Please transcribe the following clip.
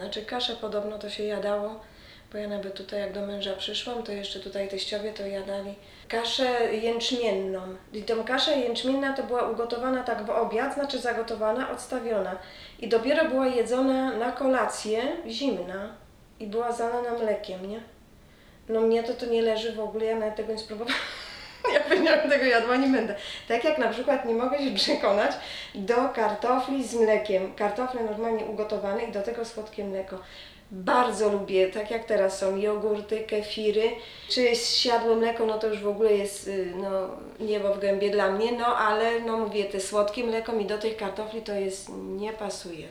Znaczy kaszę podobno to się jadało, bo ja nawet tutaj jak do męża przyszłam, to jeszcze tutaj teściowie to jadali kaszę jęczmienną. I tą kaszę jęczmienna to była ugotowana tak w obiad, znaczy zagotowana, odstawiona. I dopiero była jedzona na kolację, zimna. I była zalana mlekiem, nie? No mnie to nie leży w ogóle, ja nawet tego nie spróbowałam. Ja pewnie tego jadła nie będę. Tak jak na przykład nie mogę się przekonać do kartofli z mlekiem. Kartofle normalnie ugotowane i do tego słodkie mleko. Bardzo lubię, tak jak teraz są jogurty, kefiry, czy zsiadłe mleko, no to już w ogóle jest no, niebo w gębie dla mnie, no ale no mówię, te słodkie mleko mi do tych kartofli to jest, nie pasuje.